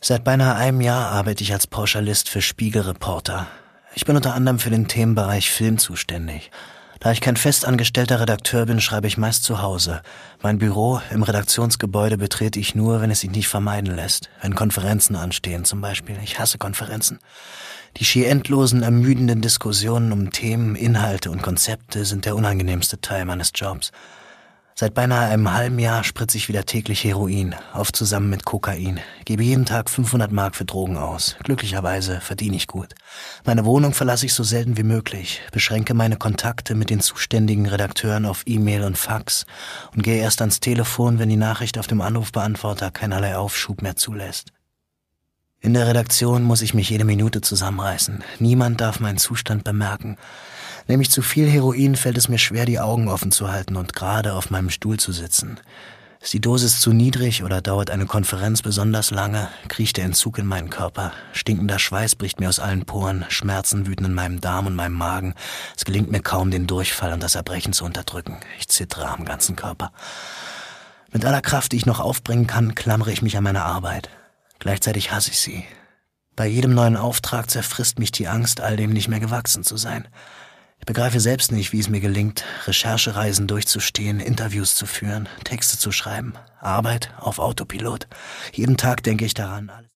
Seit beinahe einem Jahr arbeite ich als Pauschalist für Spiegelreporter. Ich bin unter anderem für den Themenbereich Film zuständig. Da ich kein festangestellter Redakteur bin, schreibe ich meist zu Hause. Mein Büro im Redaktionsgebäude betrete ich nur, wenn es sich nicht vermeiden lässt. Wenn Konferenzen anstehen zum Beispiel. Ich hasse Konferenzen. Die schier endlosen, ermüdenden Diskussionen um Themen, Inhalte und Konzepte sind der unangenehmste Teil meines Jobs. Seit beinahe einem halben Jahr spritze ich wieder täglich Heroin, oft zusammen mit Kokain. Gebe jeden Tag 500 Mark für Drogen aus. Glücklicherweise verdiene ich gut. Meine Wohnung verlasse ich so selten wie möglich, beschränke meine Kontakte mit den zuständigen Redakteuren auf E-Mail und Fax und gehe erst ans Telefon, wenn die Nachricht auf dem Anrufbeantworter keinerlei Aufschub mehr zulässt. In der Redaktion muss ich mich jede Minute zusammenreißen. Niemand darf meinen Zustand bemerken. Nehme ich zu viel Heroin, fällt es mir schwer, die Augen offen zu halten und gerade auf meinem Stuhl zu sitzen. Ist die Dosis zu niedrig oder dauert eine Konferenz besonders lange, kriecht der Entzug in meinen Körper. Stinkender Schweiß bricht mir aus allen Poren, Schmerzen wüten in meinem Darm und meinem Magen. Es gelingt mir kaum, den Durchfall und das Erbrechen zu unterdrücken. Ich zittere am ganzen Körper. Mit aller Kraft, die ich noch aufbringen kann, klammere ich mich an meine Arbeit. Gleichzeitig hasse ich sie. Bei jedem neuen Auftrag zerfrisst mich die Angst, all dem nicht mehr gewachsen zu sein. Ich begreife selbst nicht, wie es mir gelingt, Recherchereisen durchzustehen, Interviews zu führen, Texte zu schreiben, Arbeit auf Autopilot. Jeden Tag denke ich daran, alles